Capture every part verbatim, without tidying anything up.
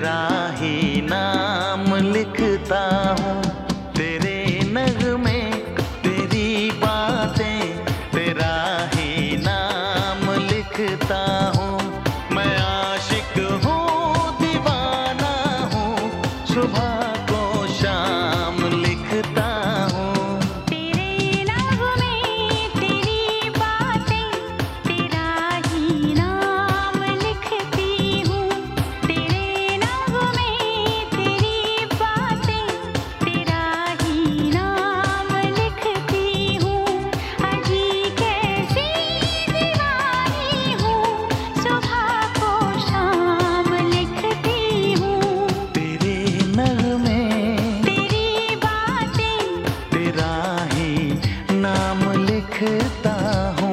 तेरा ही नाम लिखता हूँ। तेरे नगमे तेरी बातें तेरा ही नाम लिखता हूँ। मैं आशिक हूँ दीवाना हूँ, सुबह को शाम लिखता हूँ। तेरे नगमे तेरी बातें तेरा ही नाम लिखती हूँ। तेरे नगमे तेरी बातें तेरा ही नाम लिखती हूँ। अजी कैसी दीवानी हूँ, सुबह को शाम लिखती हूँ। तेरे नगमे तेरी बातें तेरा ही नाम लिखता हूँ।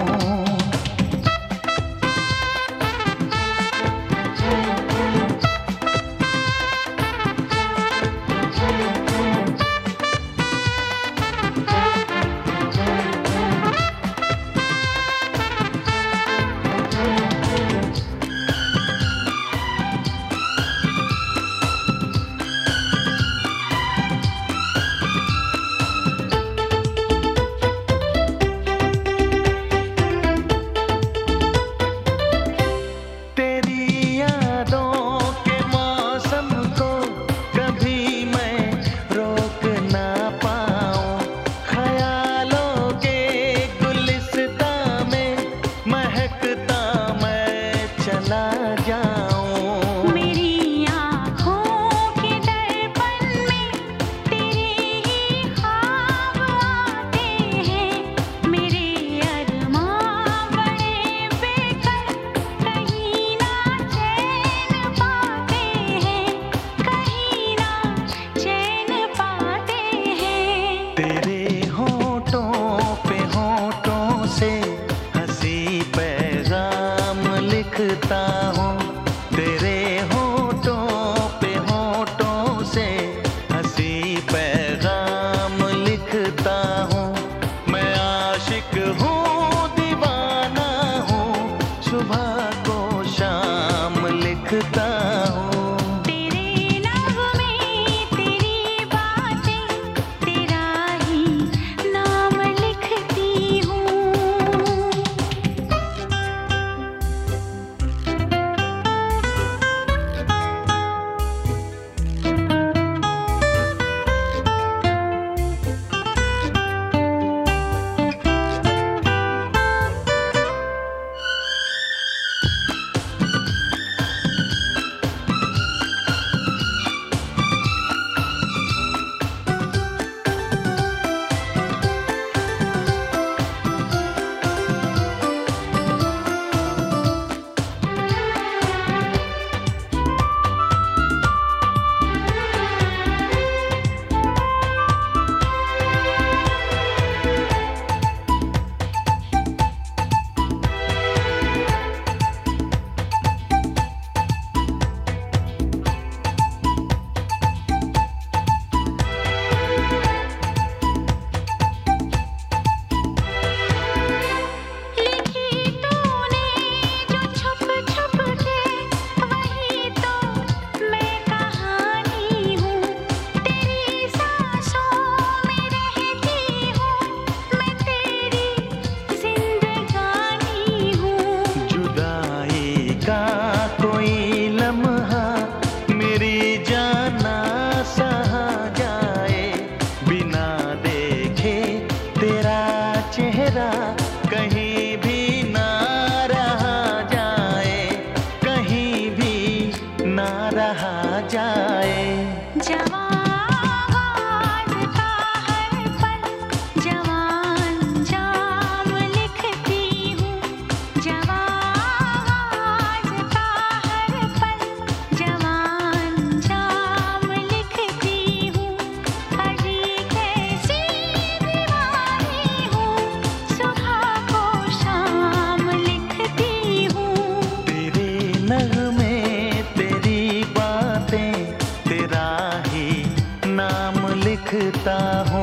तेरी यादों के मौसम को कभी मैं रोक ना पाऊं। ख्यालों के गुलिस्तां में महकता मैं चला जाऊं। मेरी आँखों के दर्पण में तेरे ही ख्वाब आते हैं। मेरे अरमां बड़े बेकर कहीं ना चैन पाते हैं, कहीं ना चैन पाते हैं। तेरे होठों पे होठों से हंसी पैगाम लिखता हूँ। तेरे होठों पे होठों से हंसी पैगाम लिखता हूँ। मैं आशिक हूँ दीवाना हूँ, सुबह को शाम लिखता हूँ। तेरे नगमे तेरी बातें तेरा ही नाम लिखती हूँ। लिखी तूने जो छुप छुप के, वही तो मैं कहानी हूँ। तेरी सांसों में रहती हूँ, मैं तेरी जिंदगानी हूँ। जुदाई का कोई लम्हा मेरी जान ना सहा जाए। बिना देखे तेरा चेहरा कहीं भी ना रहा जाए, कहीं भी ना रहा जाए। जवान का हर पल जवान जाम लिखती हूँ। जवान का हर पल जवान जाम लिखती हूँ। अजी कैसी दीवानी हूँ, सुबह को शाम लिखती हूँ। तेरे नगमे तेरी बातें तेरा ही नाम लिखता हूँ।